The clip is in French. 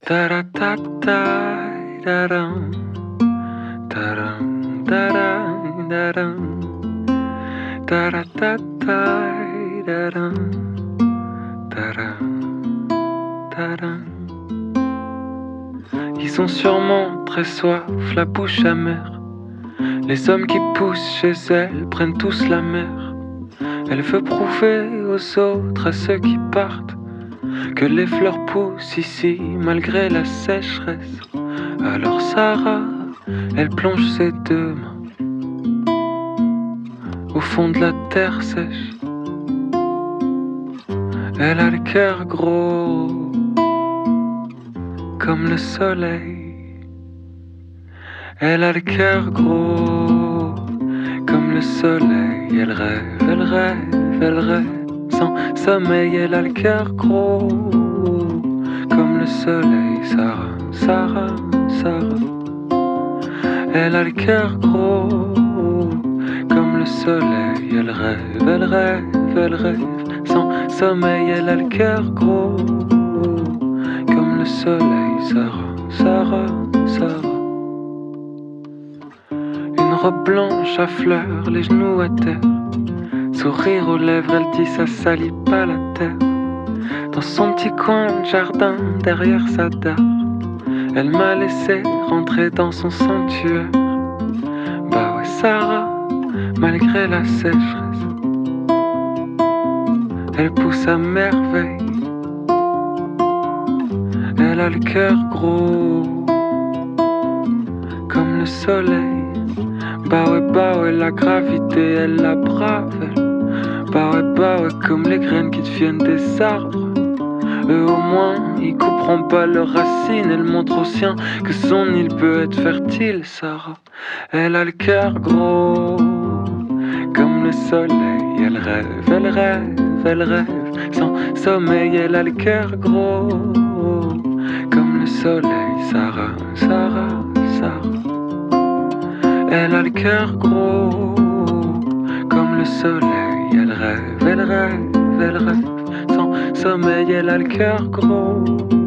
Ta-ra-ta-ta, da-dum, da-dum, da-dum, da-dum, ta-ra-ta-ta, da-dum, da-dum, da-dum. Ils ont sûrement très soif, la bouche amère. Les hommes qui poussent chez elle prennent tous la mer. Elle veut prouver aux autres, à ceux qui partent, que les fleurs poussent ici malgré la sécheresse. Alors Sarah, elle plonge ses deux mains au fond de la terre sèche. Elle a le cœur gros comme le soleil. Elle a le cœur gros comme le soleil. Elle rêve, elle rêve, elle rêve sans sommeil. Elle a le cœur gros comme le soleil. Sarah, Sarah, Sarah. Elle a le cœur gros comme le soleil. Elle rêve, elle rêve, elle rêve sans sommeil. Elle a le cœur gros comme le soleil. Sarah, Sarah, Sarah. Une robe blanche à fleurs, les genoux à terre. Sourire aux lèvres, elle dit ça salit pas la terre. Dans son petit coin de jardin, derrière sa dare, elle m'a laissé rentrer dans son sanctuaire. Bah ouais Sarah, malgré la sécheresse, elle pousse à merveille. Elle a le cœur gros comme le soleil. Bah ouais, la gravité, elle la brave, elle. Bah ouais, comme les graines qui deviennent des arbres. Eux au moins, ils couperont pas leurs racines. Elle montre aux siens que son île peut être fertile, Sarah. Elle a le cœur gros comme le soleil. Elle rêve, elle rêve, elle rêve sans sommeil. Elle a le cœur gros comme le soleil. Sarah, Sarah, Sarah. Elle a le cœur gros comme le soleil. Elle rêve, elle rêve, elle rêve sans sommeil. Elle a le cœur gros